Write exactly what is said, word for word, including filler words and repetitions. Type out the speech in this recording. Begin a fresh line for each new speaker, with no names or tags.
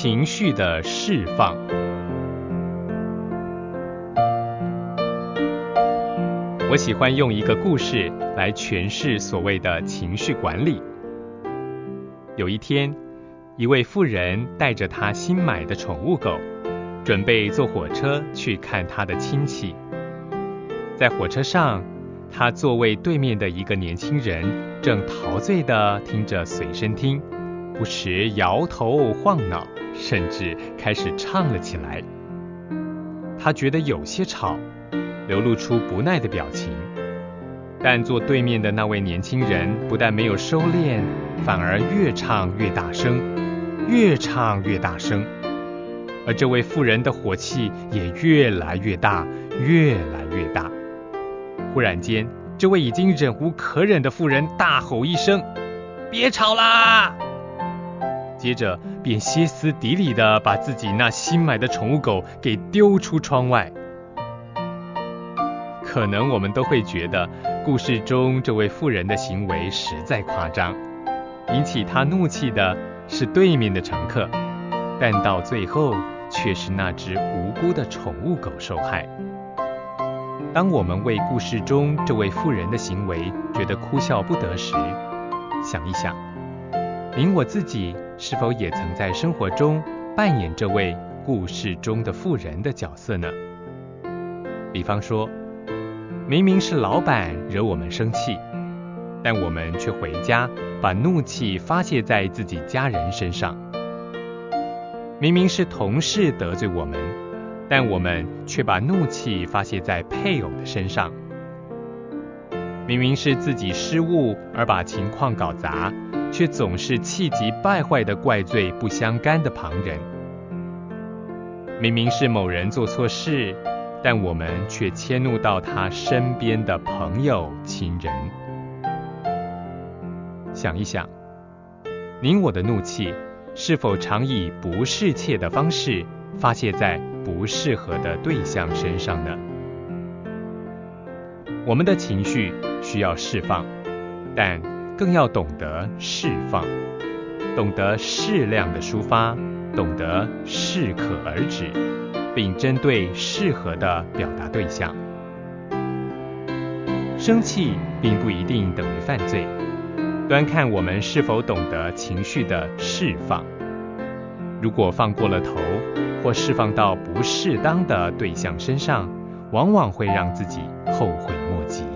情绪的释放。我喜欢用一个故事来诠释所谓的情绪管理。有一天，一位妇人带着她新买的宠物狗，准备坐火车去看她的亲戚。在火车上，她座位对面的一个年轻人正陶醉地听着随身听，不时摇头晃脑，甚至开始唱了起来。他觉得有些吵，流露出不耐的表情。但坐对面的那位年轻人不但没有收敛，反而越唱越大声，越唱越大声。而这位妇人的火气也越来越大，越来越大。忽然间，这位已经忍无可忍的妇人大吼一声：“别吵啦！”接着便歇斯底里地把自己那新买的宠物狗给丢出窗外。可能我们都会觉得故事中这位妇人的行为实在夸张，引起她怒气的是对面的乘客，但到最后却是那只无辜的宠物狗受害。当我们为故事中这位妇人的行为觉得哭笑不得时，想一想，您我自己是否也曾在生活中扮演这位故事中的妇人的角色呢？比方说，明明是老板惹我们生气，但我们却回家把怒气发泄在自己家人身上。明明是同事得罪我们，但我们却把怒气发泄在配偶的身上。明明是自己失误而把情况搞砸，却总是气急败坏地怪罪不相干的旁人。明明是某人做错事，但我们却迁怒到他身边的朋友、亲人。想一想，您我的怒气是否常以不适切的方式发泄在不适合的对象身上呢？我们的情绪需要释放，但更要懂得释放，懂得适量的抒发，懂得适可而止，并针对适合的表达对象。生气并不一定等于犯罪，端看我们是否懂得情绪的释放。如果放过了头，或释放到不适当的对象身上，往往会让自己后悔莫及。